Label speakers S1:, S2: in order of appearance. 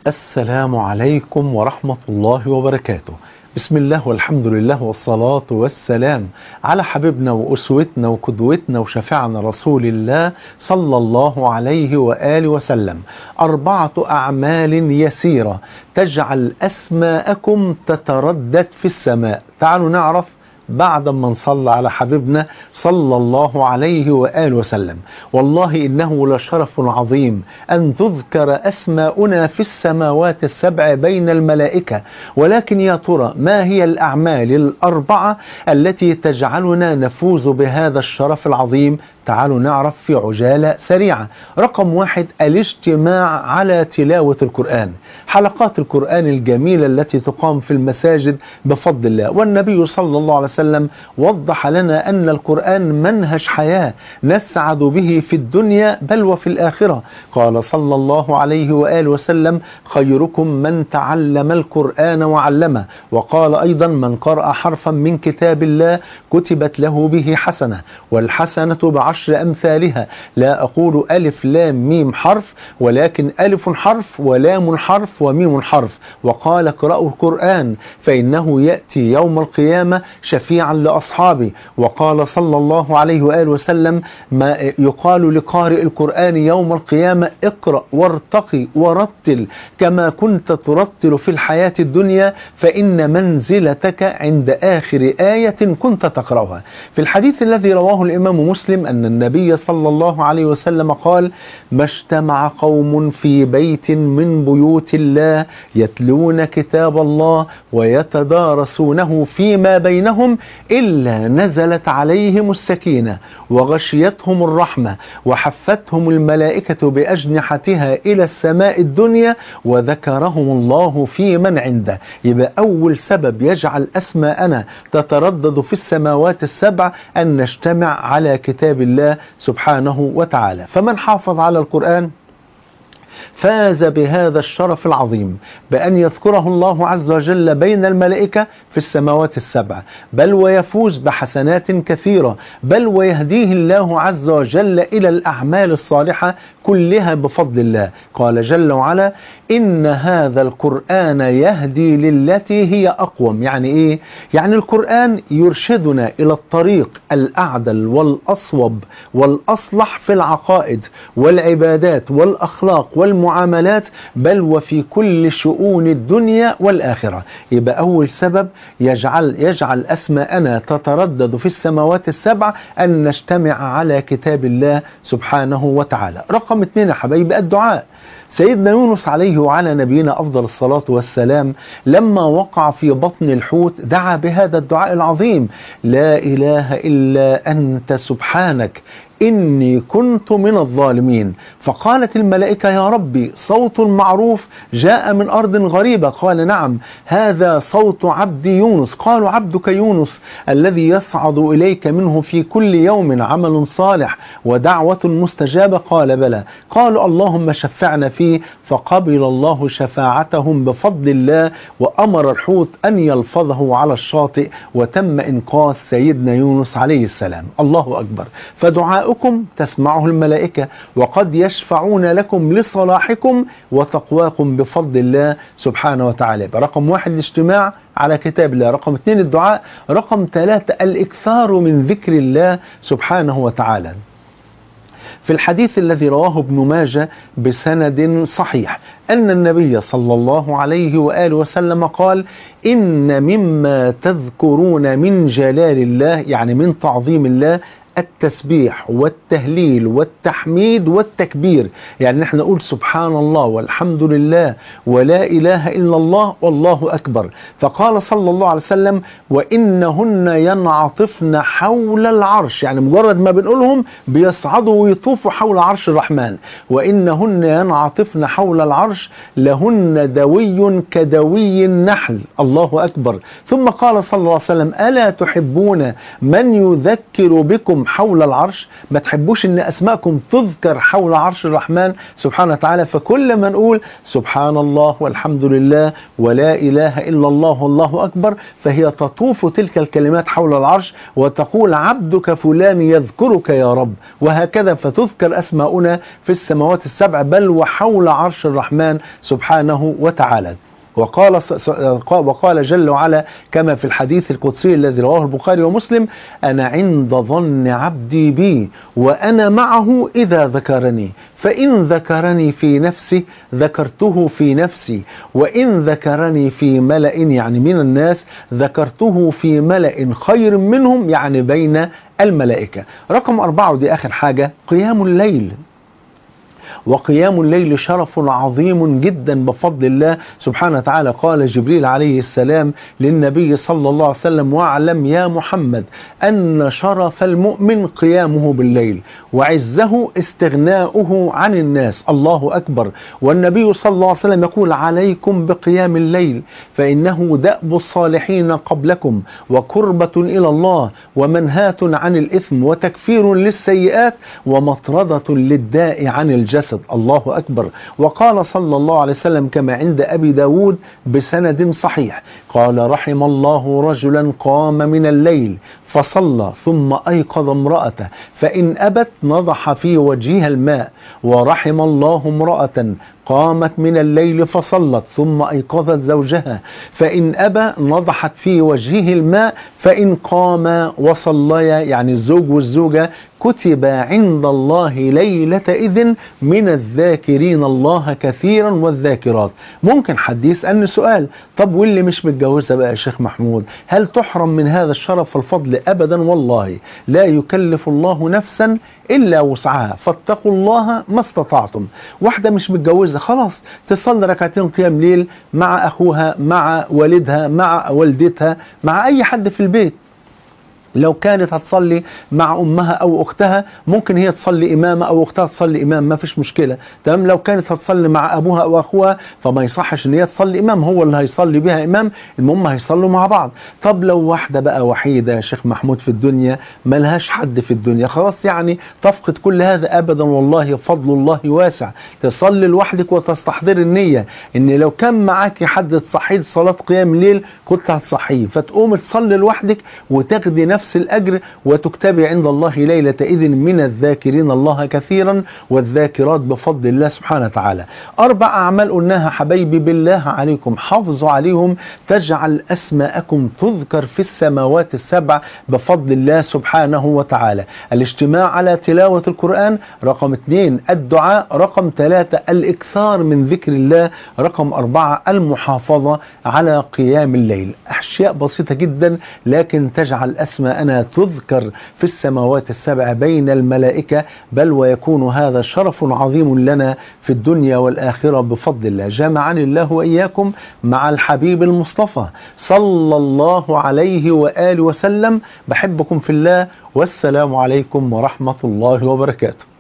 S1: السلام عليكم ورحمة الله وبركاته. بسم الله والحمد لله والصلاة والسلام على حبيبنا وأسوتنا وقدوتنا وشفيعنا رسول الله صلى الله عليه وآله وسلم. 4 أعمال يسيرة تجعل أسماءكم تتردد في السماء. تعالوا نعرف بعد ما نصلى على حبيبنا صلى الله عليه وآله وسلم. والله إنه لشرف عظيم أن تذكر أسماؤنا في السماوات السبع بين الملائكة، ولكن يا ترى ما هي الأعمال ال4 التي تجعلنا نفوز بهذا الشرف العظيم؟ تعالوا نعرف في عجالة سريعة. رقم 1 الاجتماع على تلاوة القرآن، حلقات القرآن الجميلة التي تقام في المساجد بفضل الله. والنبي صلى الله عليه وسلم وضح لنا أن القرآن منهج حياة نسعد به في الدنيا بل وفي الآخرة. قال صلى الله عليه وآله وسلم: خيركم من تعلم القرآن وعلمه. وقال أيضا: من قرأ حرفا من كتاب الله كتبت له به حسنة، والحسنة ب10 أمثالها. لا أقول ألف لام ميم حرف، ولكن ألف حرف ولام حرف وميم حرف. وقال: اقرأوا القرآن فإنه يأتي يوم القيامة شفيعا لأصحابه. وقال صلى الله عليه وآله وسلم: ما يقال لقارئ القرآن يوم القيامة: اقرأ وارتقي ورتل كما كنت ترتل في الحياة الدنيا، فإن منزلتك عند آخر آية كنت تقرأها. في الحديث الذي رواه الإمام مسلم أن النبي صلى الله عليه وسلم قال: ما اجتمع قوم في بيت من بيوت الله يتلون كتاب الله ويتدارسونه فيما بينهم إلا نزلت عليهم السكينة وغشيتهم الرحمة وحفتهم الملائكة بأجنحتها إلى السماء الدنيا وذكرهم الله في من عنده. يبقى أول سبب يجعل أسماءنا تتردد في السماوات السبع أن نجتمع على كتاب الله سبحانه وتعالى. فمن حافظ على القرآن فاز بهذا الشرف العظيم بأن يذكره الله عز وجل بين الملائكة في السماوات السبع، بل ويفوز بحسنات كثيرة، بل ويهديه الله عز وجل إلى الأعمال الصالحة كلها بفضل الله. قال جل وعلا: إن هذا القرآن يهدي للتي هي أقوم. يعني إيه؟ يعني القرآن يرشدنا إلى الطريق الأعدل والأصوب والأصلح في العقائد والعبادات والأخلاق والمعاملات، بل وفي كل شؤون الدنيا والآخرة. يبقى أول سبب يجعل أسماءنا تتردد في السماوات السبع أن نجتمع على كتاب الله سبحانه وتعالى. رقم 2 يا حبايبي الدعاء. سيدنا يونس عليه وعلى نبينا أفضل الصلاة والسلام لما وقع في بطن الحوت دعا بهذا الدعاء العظيم: لا إله إلا أنت سبحانك إني كنت من الظالمين. فقالت الملائكة: يا ربي صوت معروف جاء من أرض غريبة. قال: نعم، هذا صوت عبدي يونس. قالوا: عبدك يونس الذي يصعد إليك منه في كل يوم عمل صالح ودعوة مستجابة؟ قال: بلى. قالوا: اللهم شفعنا فيه. فقبل الله شفاعتهم بفضل الله، وأمر الحوت أن يلفظه على الشاطئ، وتم إنقاذ سيدنا يونس عليه السلام. الله أكبر. فدعاؤكم تسمعه الملائكة، وقد يشفعون لكم لصلاحكم وتقواكم بفضل الله سبحانه وتعالى. رقم 1 الاجتماع على كتاب الله، رقم 2 الدعاء، رقم 3 الإكثار من ذكر الله سبحانه وتعالى. في الحديث الذي رواه ابن ماجه بسند صحيح أن النبي صلى الله عليه وآله وسلم قال: إن مما تذكرون من جلال الله، يعني من تعظيم الله، التسبيح والتهليل والتحميد والتكبير. يعني نحن نقول سبحان الله والحمد لله ولا إله إلا الله والله أكبر. فقال صلى الله عليه وسلم: وإنهن ينعطفن حول العرش، يعني مجرد ما بنقولهم بيصعدوا ويطوفوا حول عرش الرحمن. وإنهن ينعطفن حول العرش لهن دوي كدوي النحل. الله أكبر. ثم قال صلى الله عليه وسلم: ألا تحبون من يذكر بكم أسماءكم حول العرش، ما تحبوش أن أسماءكم تذكر حول عرش الرحمن سبحانه وتعالى. فكل ما نقول سبحان الله والحمد لله ولا إله إلا الله والله أكبر، فهي تطوف تلك الكلمات حول العرش وتقول عبدك فلان يذكرك يا رب، وهكذا فتذكر أسماؤنا في السماوات السبع بل وحول عرش الرحمن سبحانه وتعالى. وقال جل وعلا كما في الحديث القدسي الذي رواه البخاري ومسلم: أنا عند ظن عبدي بي وأنا معه إذا ذكرني، فإن ذكرني في نفسي ذكرته في نفسي، وإن ذكرني في ملأ يعني من الناس ذكرته في ملأ خير منهم يعني بين الملائكة. رقم 4 ودي آخر حاجة: قيام الليل. وقيام الليل شرف عظيم جدا بفضل الله سبحانه وتعالى. قال جبريل عليه السلام للنبي صلى الله عليه وسلم: واعلم يا محمد أن شرف المؤمن قيامه بالليل وعزه استغناؤه عن الناس. الله أكبر. والنبي صلى الله عليه وسلم يقول: عليكم بقيام الليل فإنه دأب الصالحين قبلكم وقربة إلى الله ومنهاة عن الإثم وتكفير للسيئات ومطردة للداء عن الجسد. الله أكبر. وقال صلى الله عليه وسلم كما عند أبي داود بسند صحيح قال: رحم الله رجلا قام من الليل فصلى ثم أيقظ امرأته فإن أبت نضح في وجهها الماء، ورحم الله امرأة قامت من الليل فصلت ثم أيقظت زوجها فإن أبى نضحت في وجهه الماء، فإن قام وصليا يعني الزوج والزوجة كتب عند الله ليلة إذن من الذاكرين الله كثيرا والذاكرات. ممكن حد يسألني سؤال: طب واللي مش متجوزة بقى يا شيخ محمود هل تحرم من هذا الشرف والفضل؟ أبدا والله، لا يكلف الله نفسا إلا وسعها، فاتقوا الله ما استطعتم. واحدة مش متجوزة خلاص تصلي ركعتين قيام ليل مع أخوها مع والدها مع والدتها مع أي حد في البيت. لو كانت هتصلي مع أمها أو أختها ممكن هي تصلي إمامة أو أختها تصلي إمام، ما فيش مشكلة. تمام. لو كانت هتصلي مع أبوها أو أخوها فما يصحش إن هي تصلي إمام، هو اللي هيصلي بها إمام، المهم هيصلوا مع بعض. طب لو واحدة بقى وحيدة يا شيخ محمود في الدنيا ملهاش حد في الدنيا خلاص يعني تفقد كل هذا؟ أبدا والله، فضل الله واسع. تصلي لوحدك وتستحضر النية إن لو كان معاك حد تصحيه صلاة قيام الليل كنت هتصحيه، فتقوم تصلي لوحدك وتاخدي نفس الأجر وتكتبي عند الله ليلة إذن من الذاكرين الله كثيرا والذاكرات بفضل الله سبحانه وتعالى. 4 أعمال قلناها حبايبي بالله عليكم حافظوا عليهم تجعل أسماءكم تذكر في السماوات السبع بفضل الله سبحانه وتعالى. الاجتماع على تلاوة القرآن، رقم 2 الدعاء، رقم 3 الإكثار من ذكر الله، رقم 4 المحافظة على قيام الليل. أشياء بسيطة جدا لكن تجعل أسماءنا تذكر في السماوات السبع بين الملائكة، بل ويكون هذا شرف عظيم لنا في الدنيا والآخرة بفضل الله. جمعني الله وإياكم مع الحبيب المصطفى صلى الله عليه وآله وسلم. بحبكم في الله، والسلام عليكم ورحمة الله وبركاته.